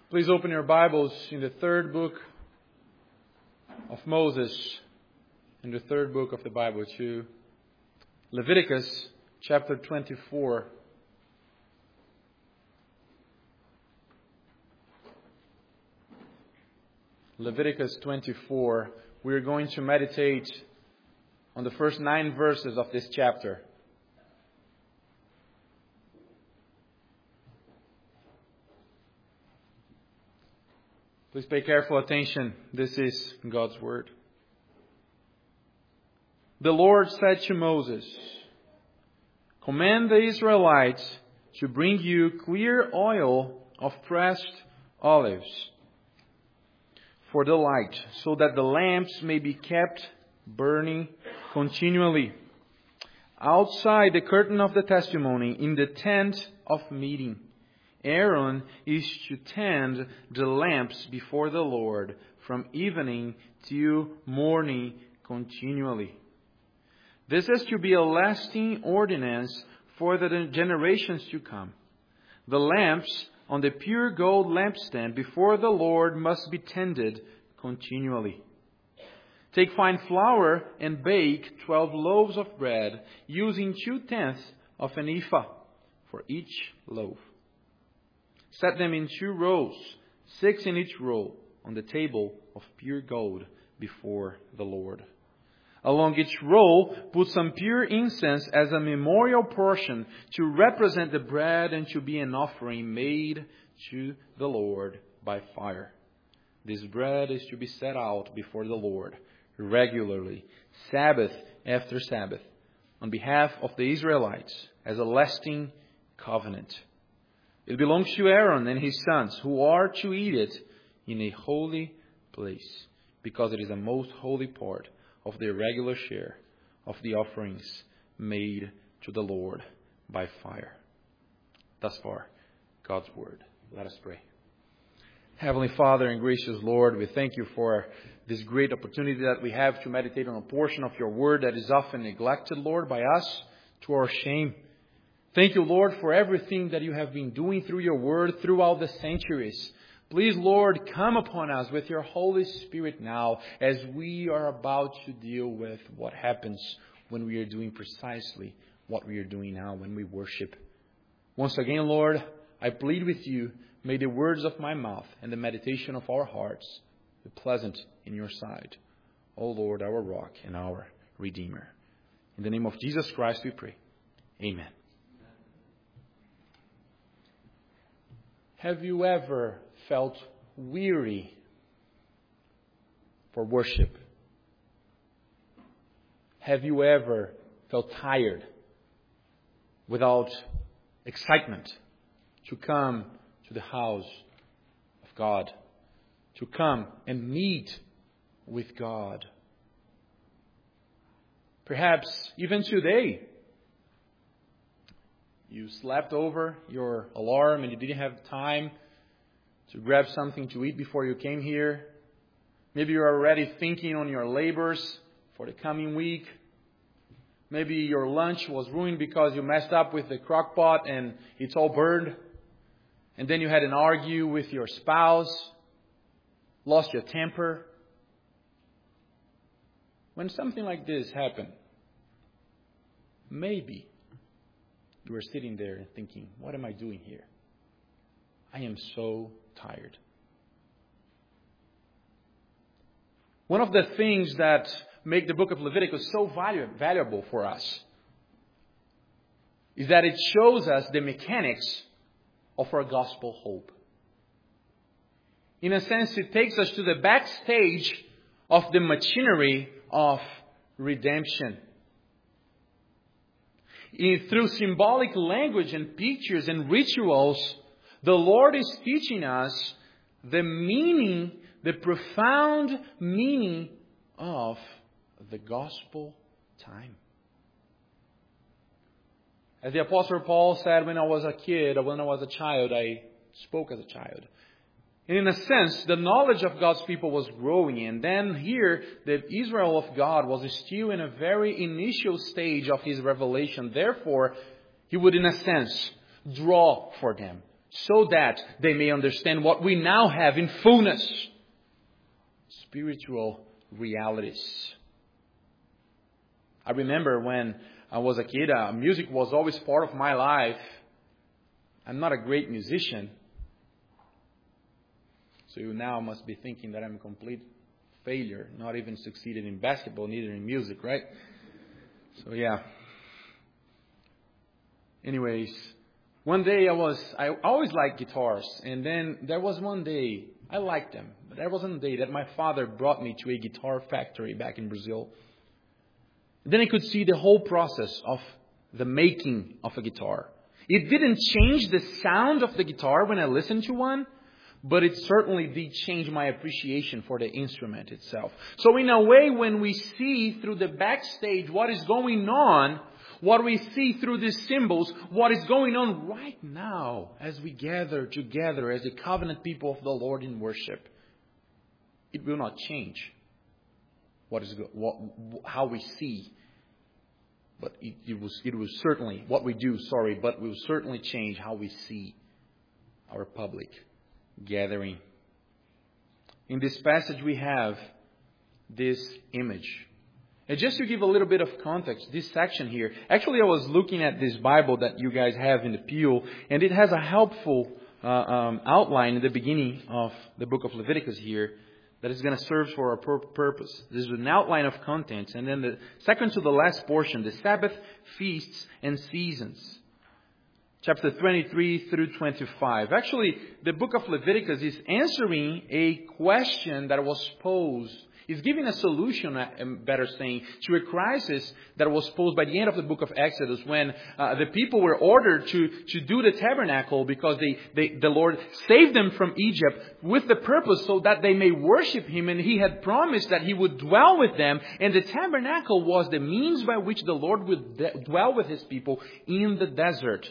Please open your Bibles in the third book of Moses, in the third book of the Bible to Leviticus chapter 24. Leviticus 24. We are going to meditate on the first 9 verses of this chapter. Please pay careful attention. This is God's Word. The Lord said to Moses, "Command the Israelites to bring you clear oil of pressed olives for the light, so that the lamps may be kept burning continually outside the curtain of the testimony in the tent of meeting. Aaron is to tend the lamps before the Lord from evening till morning continually. This is to be a lasting ordinance for the generations to come. The lamps on the pure gold lampstand before the Lord must be tended continually. Take fine flour and bake 12 loaves of bread, using 2/10 of an ephah for each loaf. Set them in 2 rows, 6 in each row, on the table of pure gold before the Lord. Along each row, put some pure incense as a memorial portion to represent the bread and to be an offering made to the Lord by fire. This bread is to be set out before the Lord regularly, Sabbath after Sabbath, on behalf of the Israelites as a lasting covenant. It belongs to Aaron and his sons, who are to eat it in a holy place, because it is a most holy part of their regular share of the offerings made to the Lord by fire." Thus far, God's Word. Let us pray. Heavenly Father and gracious Lord, we thank you for this great opportunity that we have to meditate on a portion of your Word that is often neglected, Lord, by us to our shame. Thank you, Lord, for everything that you have been doing through your Word throughout the centuries. Please, Lord, come upon us with your Holy Spirit now as we are about to deal with what happens when we are doing precisely what we are doing now when we worship. Once again, Lord, I plead with you, may the words of my mouth and the meditation of our hearts be pleasant in your sight. O Lord, our rock and our Redeemer. In the name of Jesus Christ we pray. Amen. Have you ever felt weary for worship? Have you ever felt tired without excitement to come to the house of God, to come and meet with God? Perhaps even today, you slept over your alarm and you didn't have time to grab something to eat before you came here. Maybe you're already thinking on your labors for the coming week. Maybe your lunch was ruined because you messed up with the crock pot and it's all burned. And then you had an argue with your spouse, lost your temper. When something like this happened, maybe you were sitting there and thinking, what am I doing here? I am so tired. One of the things that make the book of Leviticus so valuable for us is that it shows us the mechanics of our gospel hope. In a sense, it takes us to the backstage of the machinery of redemption. Through symbolic language and pictures and rituals, the Lord is teaching us the meaning, the profound meaning of the gospel time. As the Apostle Paul said, when I was a child, I spoke as a child. And in a sense, the knowledge of God's people was growing. And then here, the Israel of God was still in a very initial stage of His revelation. Therefore, He would, in a sense, draw for them, so that they may understand what we now have in fullness. Spiritual realities. I remember when I was a kid, music was always part of my life. I'm not a great musician. So you now must be thinking that I'm a complete failure, not even succeeded in basketball, neither in music, right? So yeah. Anyways, one day I always liked guitars, and then there was one day I liked them, but there was one day that my father brought me to a guitar factory back in Brazil. Then I could see the whole process of the making of a guitar. It didn't change the sound of the guitar when I listened to one, but it certainly did change my appreciation for the instrument itself. So in a way, when we see through the backstage what is going on, what we see through these symbols, what is going on right now as we gather together as a covenant people of the Lord in worship, it will not change how we see. But it will certainly, what we do, but will certainly change how we see our public gathering. In this passage we have this image. And just to give a little bit of context, this section here, actually I was looking at this Bible that you guys have in the pew, and it has a helpful outline in the beginning of the book of Leviticus here that is going to serve for our purpose. This is an outline of contents, and then the second to the last portion, the Sabbath, feasts, and seasons. Chapter 23 through 25. Actually, the book of Leviticus is answering a question that was posed. It's giving a solution, better saying, to a crisis that was posed by the end of the book of Exodus when the people were ordered to do the tabernacle because the Lord saved them from Egypt with the purpose so that they may worship Him, and He had promised that He would dwell with them, and the tabernacle was the means by which the Lord would dwell with His people in the desert.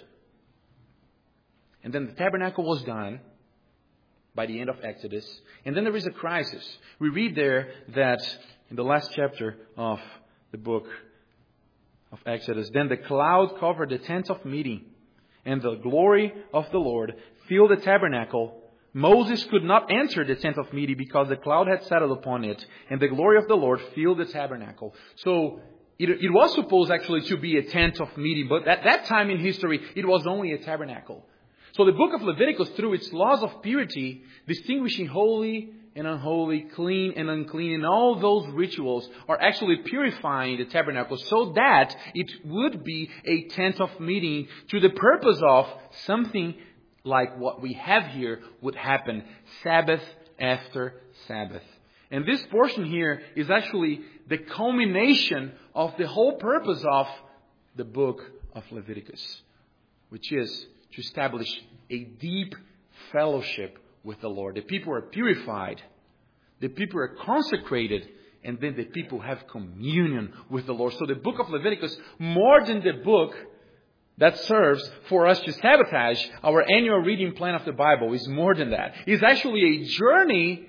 And then the tabernacle was done by the end of Exodus. And then there is a crisis. We read there that in the last chapter of the book of Exodus, then the cloud covered the tent of meeting, and the glory of the Lord filled the tabernacle. Moses could not enter the tent of meeting because the cloud had settled upon it, and the glory of the Lord filled the tabernacle. So it was supposed actually to be a tent of meeting, but at that time in history, it was only a tabernacle. So the book of Leviticus, through its laws of purity, distinguishing holy and unholy, clean and unclean, and all those rituals are actually purifying the tabernacle so that it would be a tent of meeting to the purpose of something like what we have here would happen Sabbath after Sabbath. And this portion here is actually the culmination of the whole purpose of the book of Leviticus, which is to establish a deep fellowship with the Lord. The people are purified. The people are consecrated. And then the people have communion with the Lord. So the book of Leviticus, more than the book that serves for us to sabotage our annual reading plan of the Bible, is more than that. It's actually a journey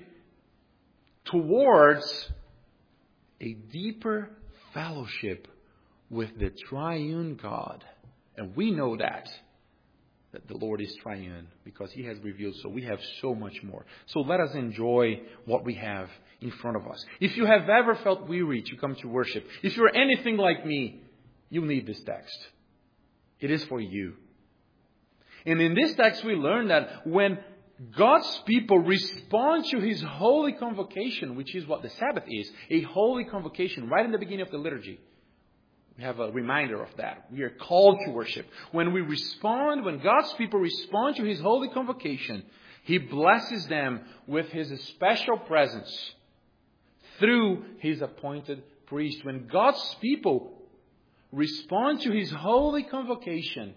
towards a deeper fellowship with the triune God. And we know that the Lord is triune because He has revealed, so we have so much more. So let us enjoy what we have in front of us. If you have ever felt weary to come to worship, if you're anything like me, you need this text. It is for you. And in this text we learn that when God's people respond to His holy convocation, which is what the Sabbath is, a holy convocation right in the beginning of the liturgy, we have a reminder of that. We are called to worship. When God's people respond to His holy convocation, He blesses them with His special presence through His appointed priest. When God's people respond to His holy convocation,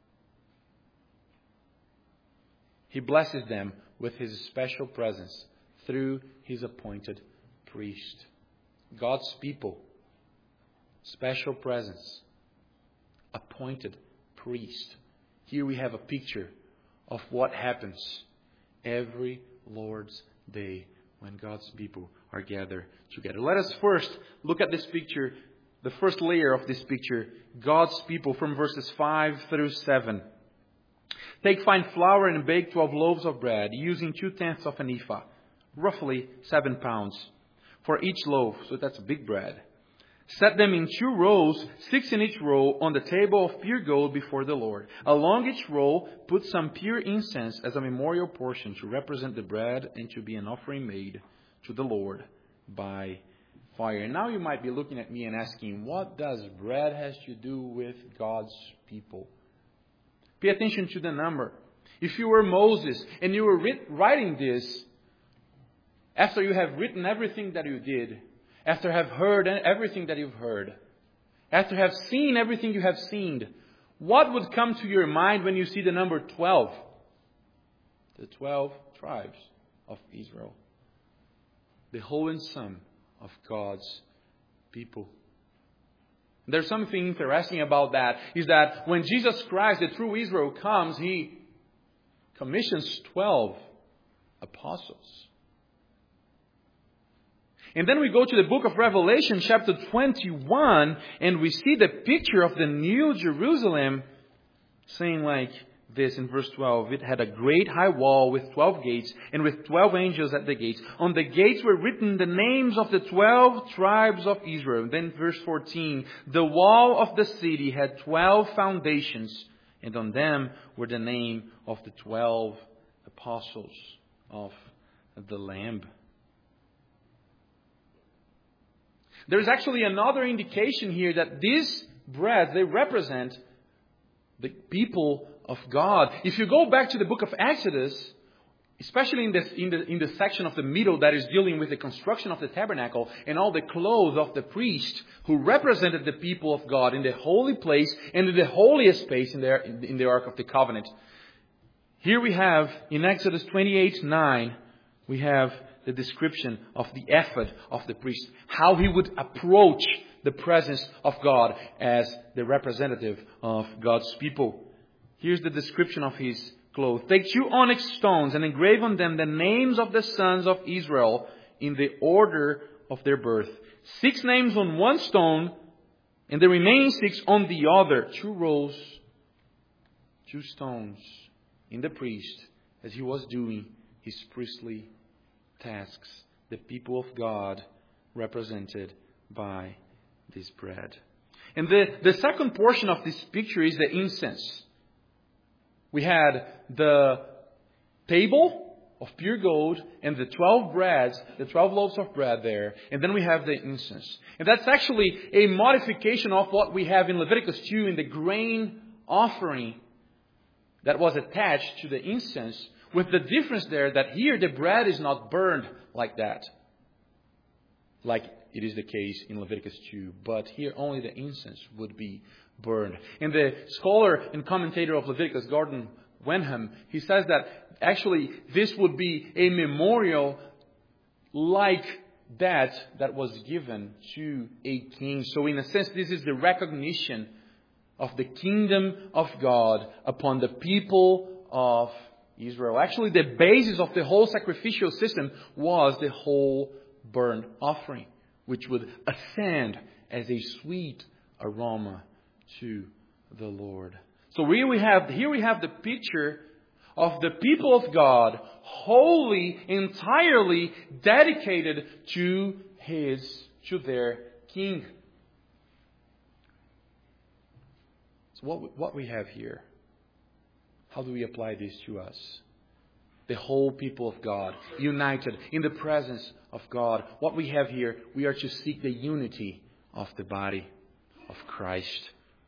He blesses them with His special presence through His appointed priest. God's people, special presence, appointed priest. Here we have a picture of what happens every Lord's Day when God's people are gathered together. Let us first look at this picture, the first layer of this picture, God's people from verses 5 through 7. Take fine flour and bake 12 loaves of bread, using 2/10 of an ephah, roughly 7 pounds, for each loaf. So that's big bread. Set them in 2 rows, 6 in each row, on the table of pure gold before the Lord. Along each row, put some pure incense as a memorial portion to represent the bread and to be an offering made to the Lord by fire. And now you might be looking at me and asking, what does bread has to do with God's people? Pay attention to the number. If you were Moses and you were writing this, after you have written everything that you did, after have heard everything that you've heard, after have seen everything you have seen, what would come to your mind when you see the number 12? The 12 tribes of Israel. The whole and sum of God's people. There's something interesting about that, is that when Jesus Christ, the true Israel, comes, He commissions 12 apostles. And then we go to the book of Revelation, chapter 21, and we see the picture of the new Jerusalem, saying like this in verse 12. It had a great high wall with 12 gates, and with 12 angels at the gates. On the gates were written the names of the 12 tribes of Israel. Then verse 14. The wall of the city had 12 foundations, and on them were the name of the 12 apostles of the Lamb. There's actually another indication here that these breads, they represent the people of God. If you go back to the book of Exodus, especially in the section of the middle that is dealing with the construction of the tabernacle and all the clothes of the priest who represented the people of God in the holy place and in the holiest place in the Ark of the Covenant. Here we have, in Exodus 28:9, we have the description of the ephod of the priest, how he would approach the presence of God as the representative of God's people. Here's the description of his clothes. Take 2 onyx stones and engrave on them the names of the sons of Israel in the order of their birth. 6 names on one stone and the remaining 6 on the other. 2 rows, 2 stones in the priest as he was doing his priestly tasks, the people of God represented by this bread. And the second portion of this picture is the incense. We had the table of pure gold and the 12 breads, the 12 loaves of bread there. And then we have the incense. And that's actually a modification of what we have in Leviticus 2 in the grain offering that was attached to the incense, with the difference there that here the bread is not burned like that, like it is the case in Leviticus 2. But here only the incense would be burned. And the scholar and commentator of Leviticus, Gordon Wenham, he says that actually this would be a memorial like that was given to a king. So in a sense, this is the recognition of the kingdom of God upon the people of Israel. Actually, the basis of the whole sacrificial system was the whole burnt offering, which would ascend as a sweet aroma to the Lord. So here we have the picture of the people of God, wholly, entirely dedicated to their King. So what we have here, how do we apply this to us? The whole people of God, united in the presence of God. What we have here, we are to seek the unity of the body of Christ.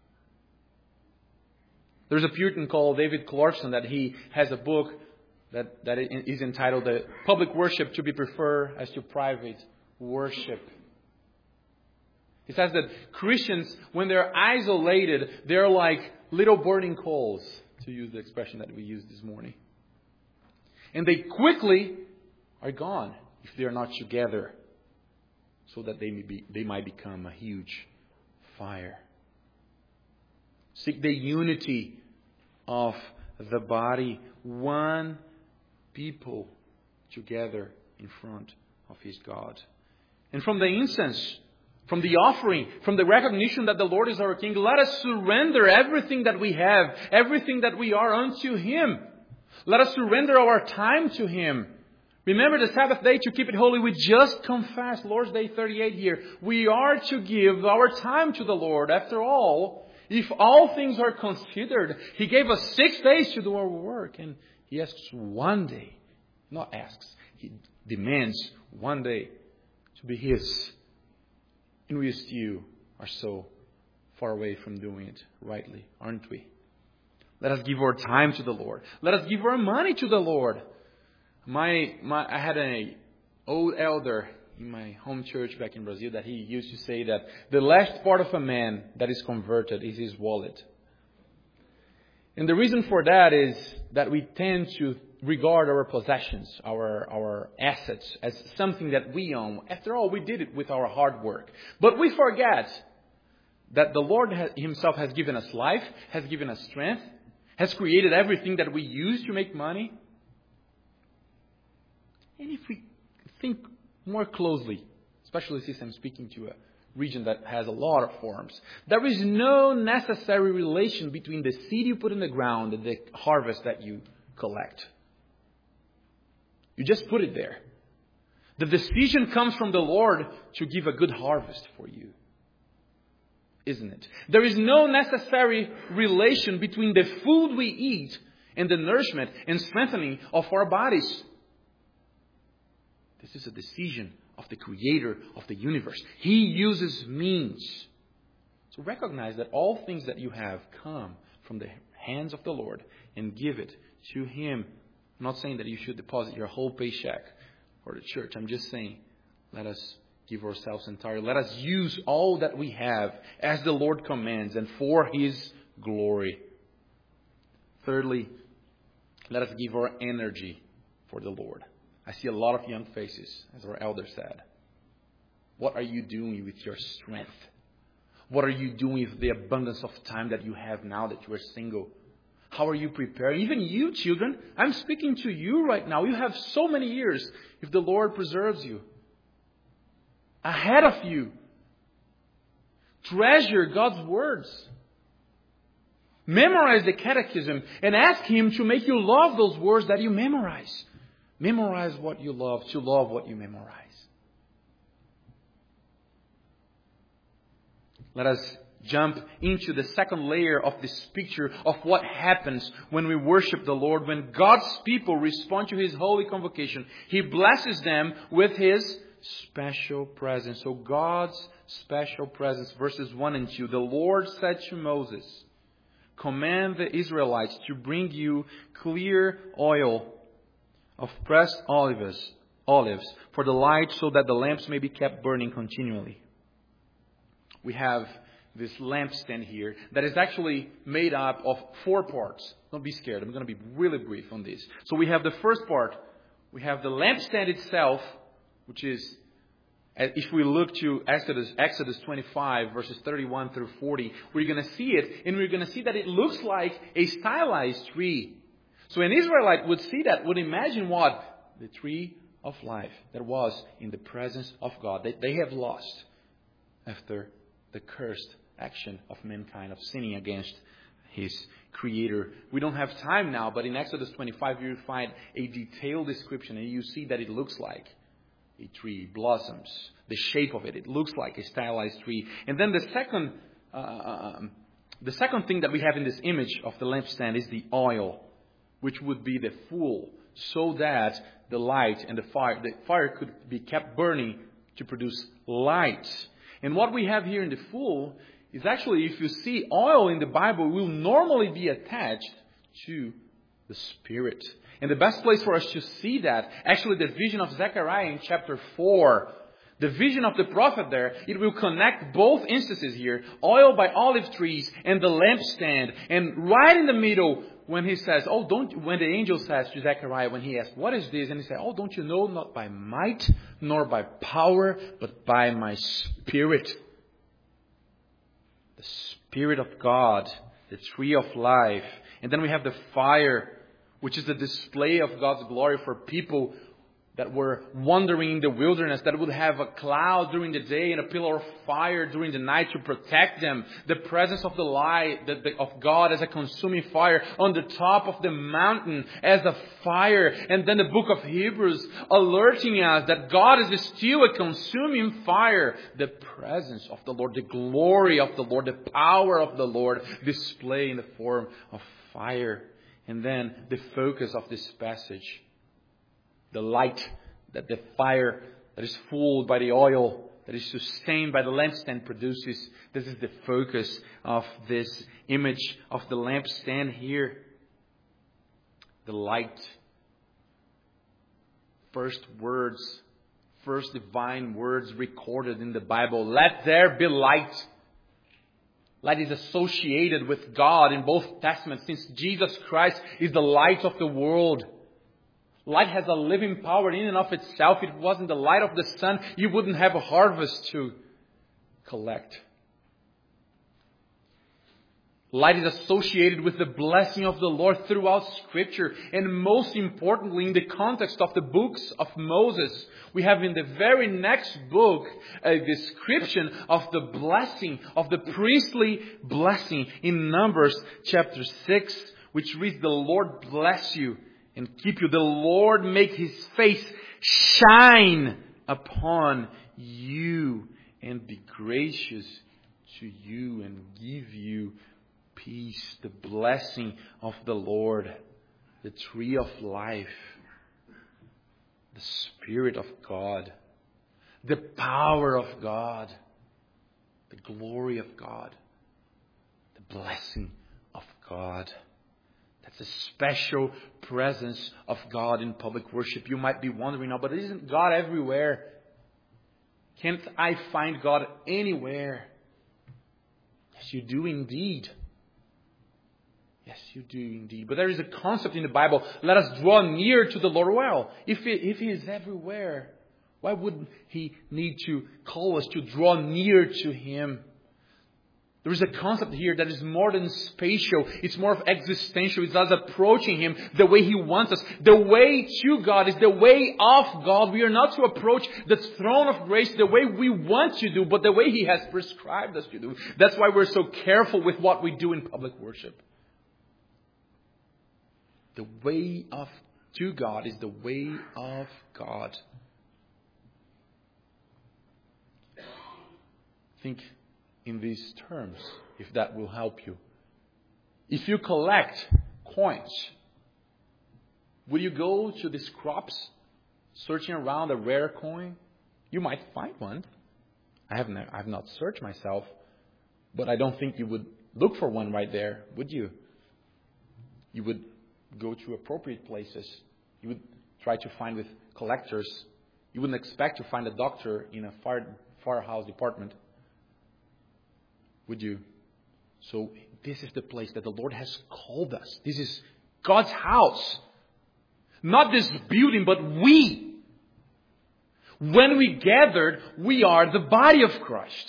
There's a Puritan called David Clarkson that he has a book that is entitled "The Public Worship to be Preferred as to Private Worship." He says that Christians, when they're isolated, they're like little burning coals, to use the expression that we used this morning. And they quickly are gone if they are not together, so that they might become a huge fire. Seek the unity of the body, one people together in front of His God. And from the incense, from the offering, from the recognition that the Lord is our King. Let us surrender everything that we have, everything that we are unto Him. Let us surrender our time to Him. Remember the Sabbath day to keep it holy. We just confessed Lord's Day 38 here. We are to give our time to the Lord. After all, if all things are considered, He gave us 6 days to do our work. And He asks one day, not asks, He demands one day to be His. And we still are so far away from doing it rightly, aren't we? Let us give our time to the Lord. Let us give our money to the Lord. I had an old elder in my home church back in Brazil that he used to say that the last part of a man that is converted is his wallet. And the reason for that is that we tend to regard our possessions, our assets, as something that we own. After all, we did it with our hard work. But we forget that the Lord Himself has given us life, has given us strength, has created everything that we use to make money. And if we think more closely, especially since I'm speaking to a region that has a lot of farms, there is no necessary relation between the seed you put in the ground and the harvest that you collect. You just put it there. The decision comes from the Lord to give a good harvest for you. Isn't it? There is no necessary relation between the food we eat and the nourishment and strengthening of our bodies. This is a decision of the Creator of the universe. He uses means. So recognize that all things that you have come from the hands of the Lord and give it to Him. I'm not saying that you should deposit your whole paycheck for the church. I'm just saying, let us give ourselves entirely. Let us use all that we have as the Lord commands and for His glory. Thirdly, let us give our energy for the Lord. I see a lot of young faces, as our elder said. What are you doing with your strength? What are you doing with the abundance of time that you have now that you are single? How are you preparing? Even you, children, I'm speaking to you right now. You have so many years if the Lord preserves you. Ahead of you. Treasure God's words. Memorize the catechism and ask Him to make you love those words that you memorize. Memorize what you love, to love what you memorize. Let us jump into the second layer of this picture of what happens when we worship the Lord. When God's people respond to His holy convocation, He blesses them with His special presence. So God's special presence, verses 1 and 2. The Lord said to Moses, "Command the Israelites to bring you clear oil of pressed olives for the light, so that the lamps may be kept burning continually." We have this lampstand here that is actually made up of 4 parts. Don't be scared. I'm going to be really brief on this. So we have the first part. We have the lampstand itself, which is, if we look to Exodus 25, verses 31 through 40, we're going to see it, and we're going to see that it looks like a stylized tree. So an Israelite would see that, would imagine what? The tree of life that was in the presence of God. They have lost after the cursed action of mankind of sinning against His Creator. We don't have time now, but in Exodus 25 you will find a detailed description, and you see that it looks like a tree, blossoms, the shape of it. It looks like a stylized tree. And then the second thing that we have in this image of the lampstand is the oil, which would be the fuel, so that the light and the fire could be kept burning to produce light. And what we have here in the fuel is actually, if you see, oil in the Bible will normally be attached to the Spirit. And the best place for us to see that, actually the vision of Zechariah in chapter 4, the vision of the prophet there, it will connect both instances here, oil by olive trees and the lampstand. And right in the middle, when he says, when the angel says to Zechariah, when he asks, "What is this?" And he said, "Don't you know, not by might, nor by power, but by my Spirit." The Spirit of God, the tree of life. And then we have the fire, which is the display of God's glory for people that were wandering in the wilderness, that would have a cloud during the day and a pillar of fire during the night to protect them. The presence of the light of God as a consuming fire on the top of the mountain as a fire. And then the book of Hebrews alerting us that God is still a consuming fire. The presence of the Lord, the glory of the Lord, the power of the Lord displayed in the form of fire. And then the focus of this passage. The light, that the fire that is fueled by the oil, that is sustained by the lampstand produces. This is the focus of this image of the lampstand here. The light. First divine words recorded in the Bible. Let there be light. Light is associated with God in both Testaments, since Jesus Christ is the light of the world. Light has a living power in and of itself. If it wasn't the light of the sun, you wouldn't have a harvest to collect. Light is associated with the blessing of the Lord throughout Scripture. And most importantly, in the context of the books of Moses, we have in the very next book a description of the blessing, of the priestly blessing in Numbers chapter 6, which reads, "The Lord bless you and keep you. The Lord make His face shine upon you and be gracious to you and give you peace." The blessing of the Lord, the tree of life, the Spirit of God, the power of God, the glory of God, the blessing of God. That's a special presence of God in public worship. You might be wondering now, but isn't God everywhere? Can't I find God anywhere? Yes, you do indeed. Yes, you do indeed. But there is a concept in the Bible. Let us draw near to the Lord. Well, if He is everywhere, why would He need to call us to draw near to Him? There is a concept here that is more than spatial. It's more of existential. It's us approaching Him the way He wants us. The way to God is the way of God. We are not to approach the throne of grace the way we want to do, but the way He has prescribed us to do. That's why we're so careful with what we do in public worship. The way to God is the way of God. Think in these terms, if that will help you. If you collect coins, will you go to these crops searching around a rare coin? You might find one. I have not searched myself, but I don't think you would look for one right there, would you? You would go to appropriate places. You would try to find with collectors. You wouldn't expect to find a doctor in a firehouse department, would you? So this is the place that the Lord has called us. This is God's house. Not this building, but we. When we gathered, we are the body of Christ.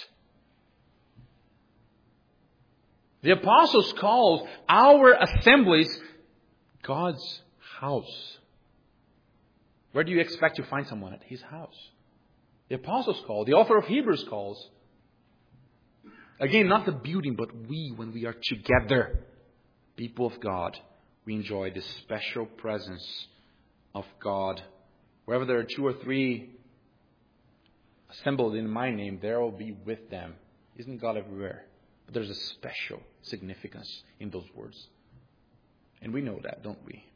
The apostles called our assemblies God's house. Where do you expect to find someone? At His house. The apostles call, the author of Hebrews calls. Again, not the building, but we, when we are together, people of God, we enjoy this special presence of God. Wherever there are 2 or 3 assembled in my name, there I will be with them. Isn't God everywhere? But there's a special significance in those words. And we know that, don't we?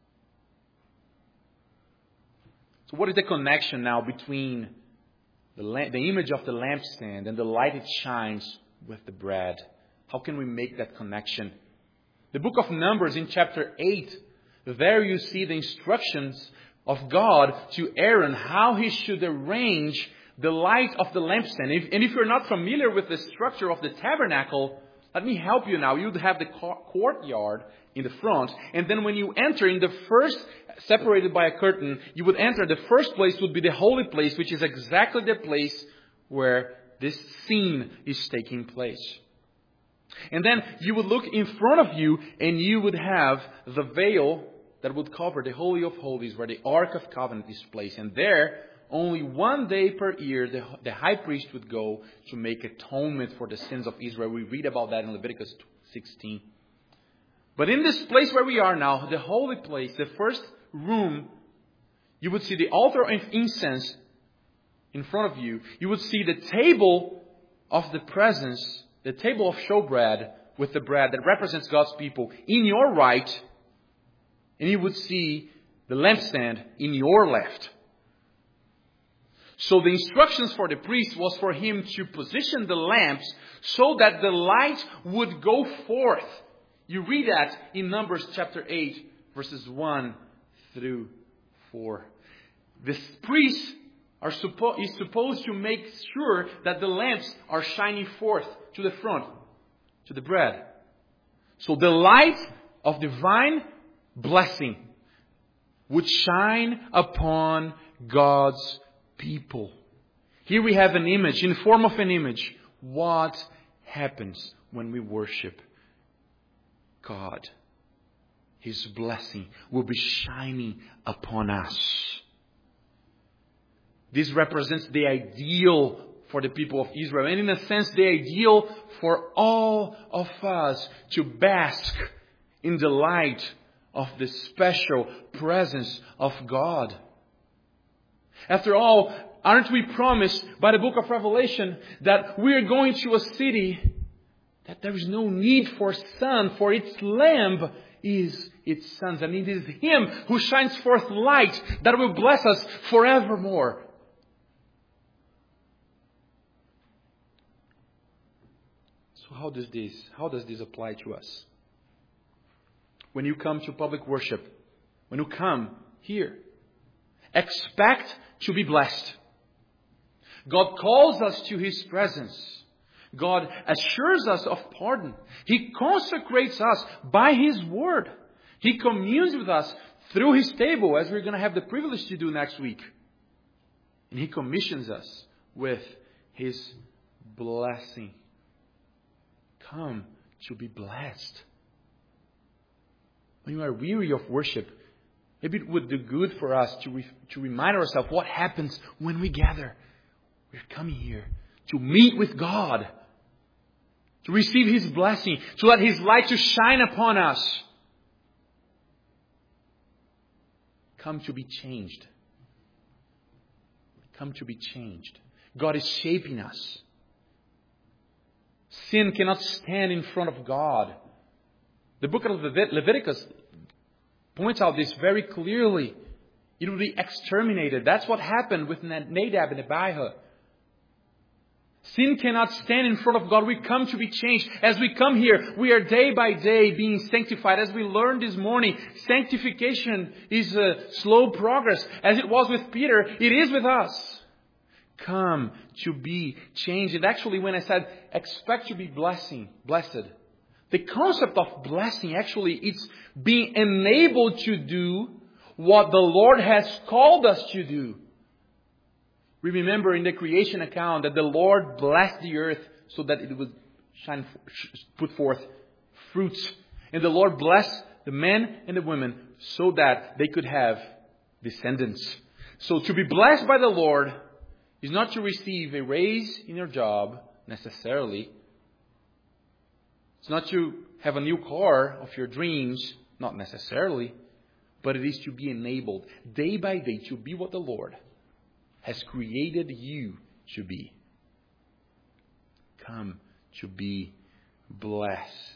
So what is the connection now between the image of the lampstand and the light it shines with the bread? How can we make that connection? The book of Numbers in chapter 8, there you see the instructions of God to Aaron, how he should arrange the light of the lampstand. And if you're not familiar with the structure of the tabernacle, let me help you now. You'd have the courtyard in the front. And then when you enter in the first, separated by a curtain, you would enter. The first place would be the holy place, which is exactly the place where this scene is taking place. And then you would look in front of you and you would have the veil that would cover the Holy of Holies where the Ark of Covenant is placed. And there, only one day per year, the high priest would go to make atonement for the sins of Israel. We read about that in Leviticus 16. But in this place where we are now, the holy place, the first room, you would see the altar of incense in front of you. You would see the table of the presence, the table of showbread with the bread that represents God's people in your right. And you would see the lampstand in your left. So the instructions for the priest was for him to position the lamps so that the light would go forth. You read that in Numbers chapter 8, verses 1 through 4. The priest is supposed to make sure that the lamps are shining forth to the front, to the bread. So the light of divine blessing would shine upon God's people. Here we have an image, in form of an image. What happens when we worship God? His blessing will be shining upon us. This represents the ideal for the people of Israel, and in a sense the ideal for all of us to bask in the light of the special presence of God. After all, aren't we promised by the book of Revelation that we are going to a city that there is no need for sun, for its lamp is its sons, and it is Him who shines forth light that will bless us forevermore. So how does this apply to us? When you come to public worship, when you come here, expect to be blessed. God calls us to His presence. God assures us of pardon. He consecrates us by His word. He communes with us through His table, as we're going to have the privilege to do next week. And He commissions us with His blessing. Come to be blessed. When you are weary of worship, maybe it would do good for us to remind ourselves what happens when we gather. We're coming here to meet with God, to receive His blessing, to let His light to shine upon us. Come to be changed. Come to be changed. God is shaping us. Sin cannot stand in front of God. The book of Leviticus points out this very clearly. It will be exterminated. That's what happened with Nadab and Abihu. Sin cannot stand in front of God. We come to be changed. As we come here, we are day by day being sanctified. As we learned this morning, sanctification is a slow progress. As it was with Peter, it is with us. Come to be changed. And actually, when I said expect to be blessed, the concept of blessing actually it's being enabled to do what the Lord has called us to do. We remember in the creation account that the Lord blessed the earth so that it would put forth fruits. And the Lord blessed the men and the women so that they could have descendants. So to be blessed by the Lord is not to receive a raise in your job necessarily. It's not to have a new car of your dreams, not necessarily. But it is to be enabled day by day to be what the Lord has created you to be. Come to be blessed.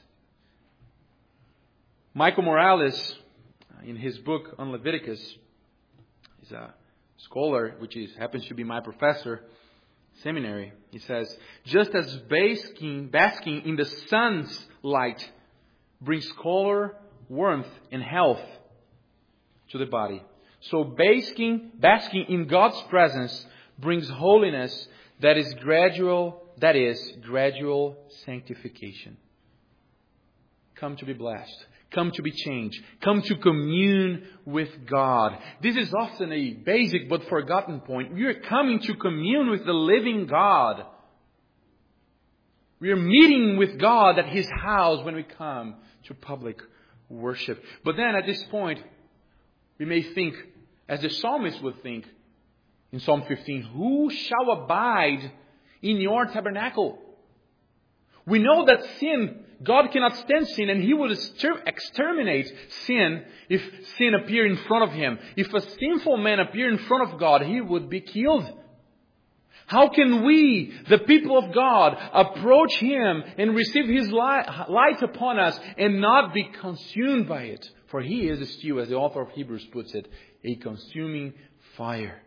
Michael Morales, in his book on Leviticus, is a scholar, which happens to be my professor, seminary. He says, just as basking in the sun's light brings color, warmth, and health to the body, so basking in God's presence brings holiness that is gradual sanctification. Come to be blessed. Come to be changed. Come to commune with God. This is often a basic but forgotten point. We are coming to commune with the living God. We are meeting with God at His house when we come to public worship. But then at this point, we may think, as the psalmist would think in Psalm 15, who shall abide in your tabernacle? We know that sin, God cannot stand sin, and He would exterminate sin if sin appeared in front of Him. If a sinful man appeared in front of God, he would be killed. How can we, the people of God, approach Him and receive His light upon us and not be consumed by it? For He is still, as the author of Hebrews puts it, a consuming fire.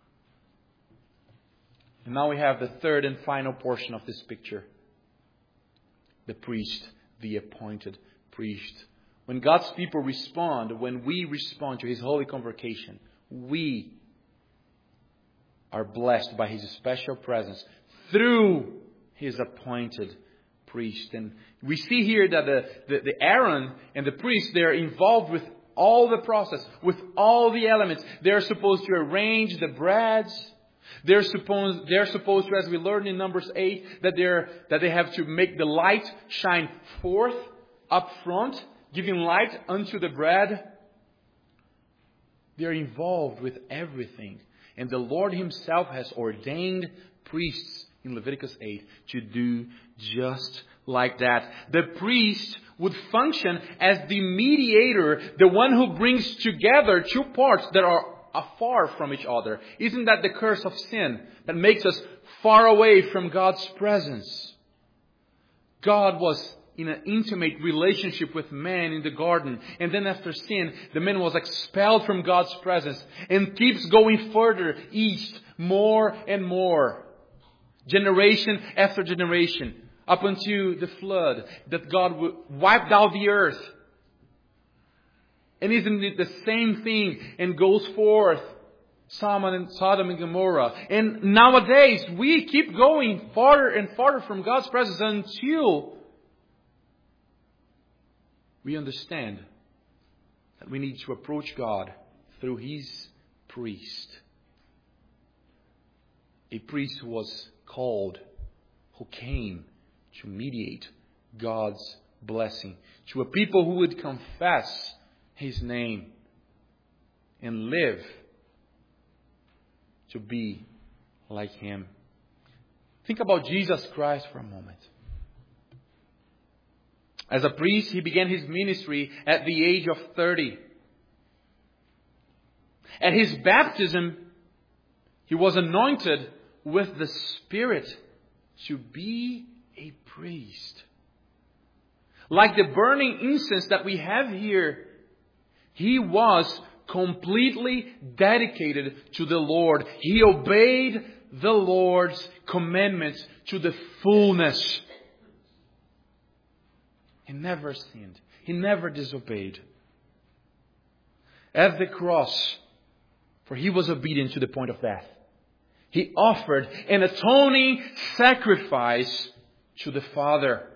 And now we have the third and final portion of this picture. The priest, the appointed priest. When God's people respond, when we respond to His holy convocation, we are blessed by His special presence through His appointed priest. And we see here that the Aaron and the priest, they are involved with all the process, with all the elements. They are supposed to arrange the breads. They're supposed to, as we learned in Numbers 8, that they have to make the light shine forth up front, giving light unto the bread. They are involved with everything. And the Lord Himself has ordained priests in Leviticus 8 to do just like that. The priest would function as the mediator, the one who brings together two parts that are afar from each other. Isn't that the curse of sin that makes us far away from God's presence? God was in an intimate relationship with man in the garden. And then after sin, the man was expelled from God's presence and keeps going further east, more and more. Generation after generation. Up until the flood, that God wiped out the earth. And isn't it the same thing? And goes forth, Sodom and Gomorrah. And nowadays, we keep going farther and farther from God's presence until we understand that we need to approach God through His priest. A priest who was called, who came to mediate God's blessing to a people who would confess His name and live to be like Him. Think about Jesus Christ for a moment. As a priest, He began His ministry at the age of 30. At His baptism, He was anointed with the Spirit to be a priest. Like the burning incense that we have here, He was completely dedicated to the Lord. He obeyed the Lord's commandments to the fullness. He never sinned. He never disobeyed. At the cross, for He was obedient to the point of death, He offered an atoning sacrifice to the Father.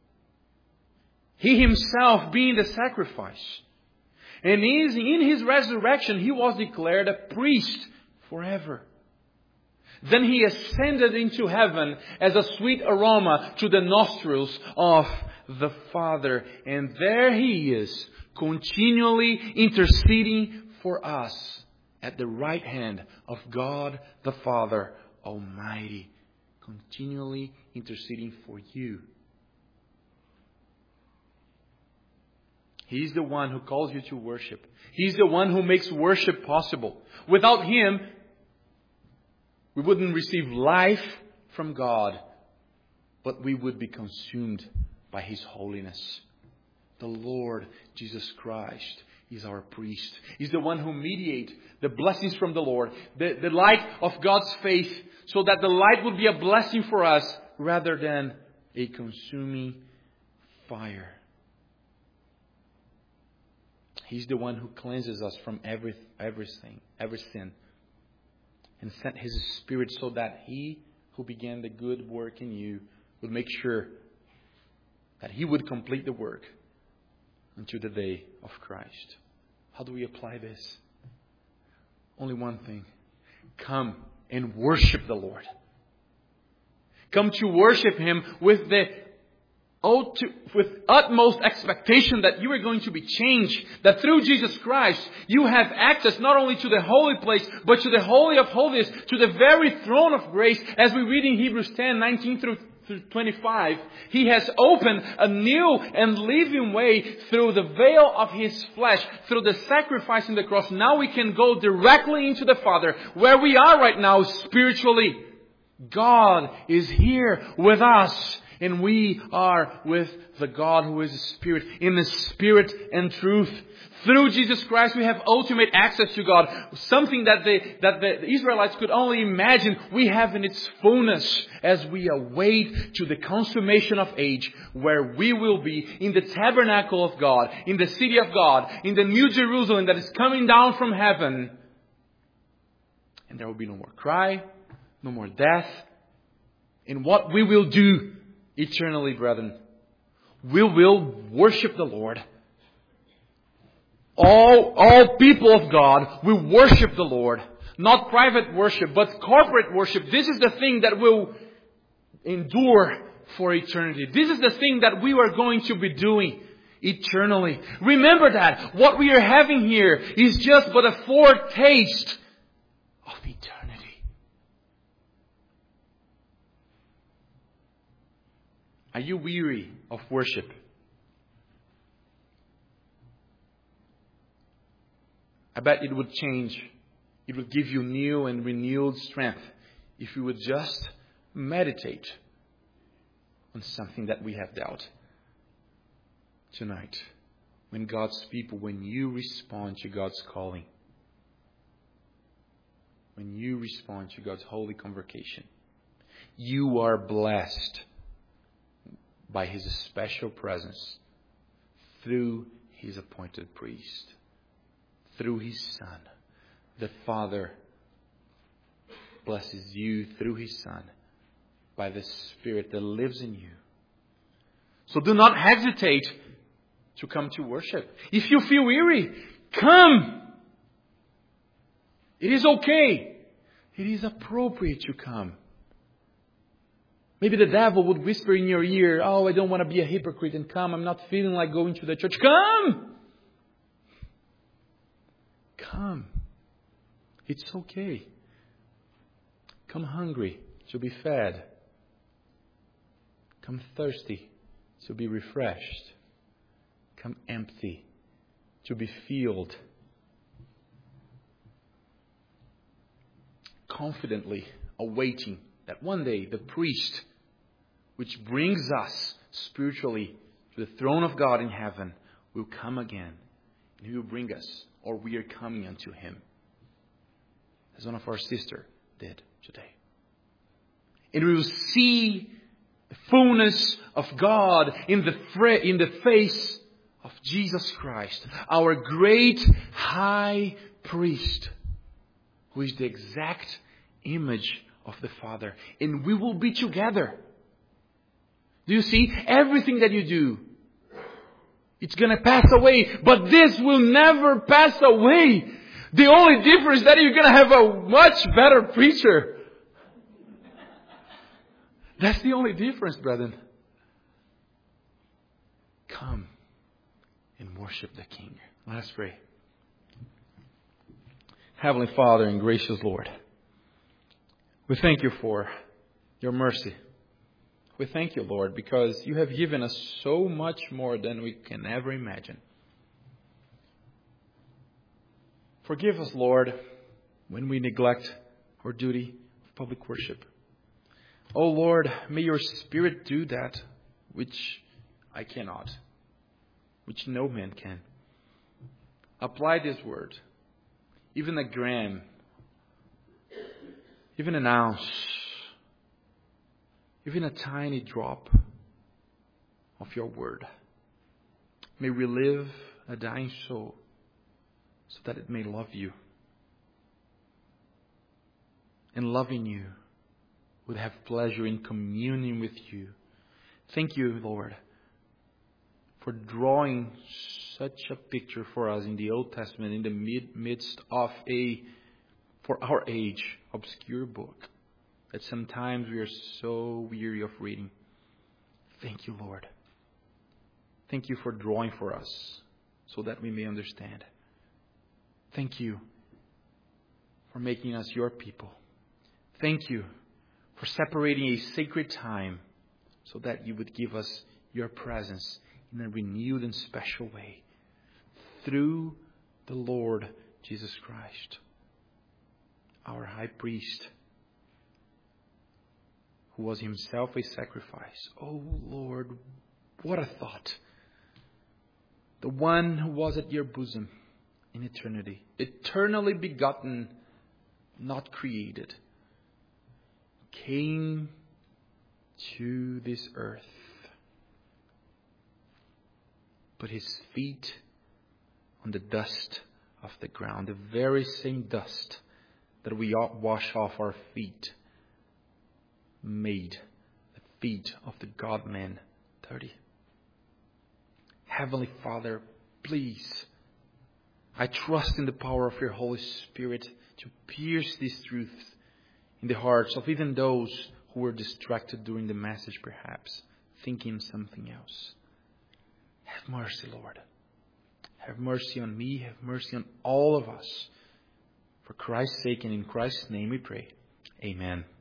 He Himself being the sacrifice. And in His resurrection, He was declared a priest forever. Then He ascended into heaven as a sweet aroma to the nostrils of the Father. And there He is, continually interceding for us at the right hand of God the Father Almighty. Continually interceding for you. He's the one who calls you to worship. He's the one who makes worship possible. Without Him, we wouldn't receive life from God, but we would be consumed by His holiness. The Lord Jesus Christ is our priest. He's the one who mediates the blessings from the Lord, the light of God's faith, so that the light would be a blessing for us rather than a consuming fire. He's the one who cleanses us from everything, every sin. And sent His Spirit so that He who began the good work in you would make sure that He would complete the work until the day of Christ. How do we apply this? Only one thing. Come and worship the Lord. Come to worship Him with the with utmost expectation that you are going to be changed, that through Jesus Christ you have access not only to the holy place, but to the Holy of Holies, to the very throne of grace. As we read in Hebrews 10:19 through 25, He has opened a new and living way through the veil of His flesh, through the sacrifice in the cross. Now we can go directly into the Father, where we are right now spiritually. God is here with us, and we are with the God who is a Spirit, in the Spirit and truth. Through Jesus Christ we have ultimate access to God. Something that the Israelites could only imagine, we have in its fullness as we await to the consummation of age, where we will be in the tabernacle of God, in the city of God, in the New Jerusalem that is coming down from heaven. And there will be no more cry, no more death. And what we will do eternally, brethren, we will worship the Lord. All people of God will worship the Lord. Not private worship, but corporate worship. This is the thing that will endure for eternity. This is the thing that we are going to be doing eternally. Remember that. What we are having here is just but a foretaste of eternity. Are you weary of worship? I bet it would change. It would give you new and renewed strength if you would just meditate on something that we have dealt tonight. When God's people, when you respond to God's calling, when you respond to God's holy convocation, you are blessed by His special presence through His appointed priest. Through His Son. The Father blesses you through His Son by the Spirit that lives in you. So do not hesitate to come to worship. If you feel weary, come. It is okay. It is appropriate to come. Maybe the devil would whisper in your ear, "Oh, I don't want to be a hypocrite and come. I'm not feeling like going to the church." Come! Come. It's okay. Come hungry to be fed. Come thirsty to be refreshed. Come empty to be filled. Confidently awaiting that one day the priest, which brings us spiritually to the throne of God in heaven, will come again. And He will bring us, or we are coming unto Him, as one of our sisters did today. And we will see the fullness of God in the face of Jesus Christ, our great high priest, who is the exact image of the Father. And we will be together. Do you see? Everything that you do, it's going to pass away, but this will never pass away. The only difference is that you're going to have a much better preacher. That's the only difference, brethren. Come and worship the King. Let us pray. Heavenly Father and gracious Lord, we thank You for Your mercy. We thank You, Lord, because You have given us so much more than we can ever imagine. Forgive us, Lord, when we neglect our duty of public worship. Oh, Lord, may Your Spirit do that which I cannot, which no man can. Apply this word, even a gram, even an ounce, even a tiny drop of Your word. May we live a dying soul so that it may love You. And loving You would have pleasure in communing with You. Thank You, Lord, for drawing such a picture for us in the Old Testament, in the midst of for our age, obscure book that sometimes we are so weary of reading. Thank You, Lord. Thank you for drawing for us so that we may understand. Thank you for making us your people. Thank you for separating a sacred time so that you would give us your presence in a renewed and special way through the Lord Jesus Christ, our high priest, who was himself a sacrifice. Oh Lord, what a thought. The one who was at your bosom in eternity, eternally begotten, not created, came to this earth, put his feet on the dust of the ground, the very same dust that we wash off our feet, made the feet of the God-man dirty. Heavenly Father, please, I trust in the power of your Holy Spirit to pierce these truths in the hearts of even those who were distracted during the message, perhaps, thinking something else. Have mercy, Lord. Have mercy on me. Have mercy on all of us. For Christ's sake and in Christ's name we pray. Amen.